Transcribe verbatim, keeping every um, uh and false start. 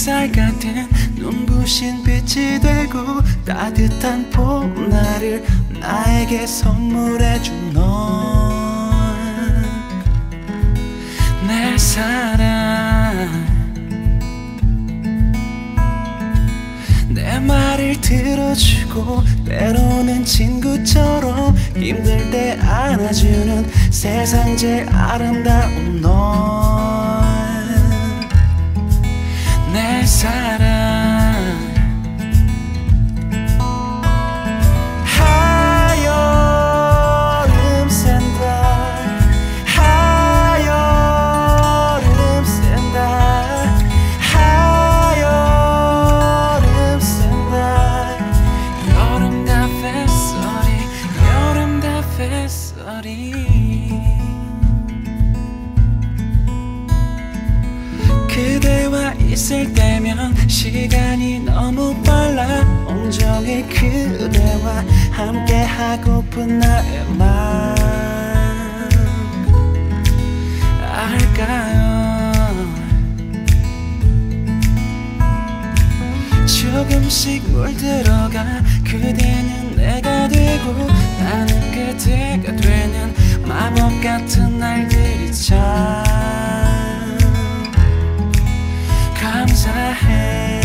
햇살 같은 눈부신 빛이 되고 따뜻한 봄날을 나에게 선물해준 넌 내 사랑. 내 말을 들어주고 때로는 친구처럼 힘들 때 안아주는 세상 제일 아름다운 넌 내 사랑. 하여름 샌다 하여름 샌다 하여름 샌다 여름 카페 소리 여름 카페 소리. 그대와 있을 때면 시간이 너무 빨라. 온종일 그대와 함께 하고픈 나의 맘 알까요? 조금씩 물들어가 그대는 내가 되고 나는 그대가 되는 마법 같은 날들이 참 감사해.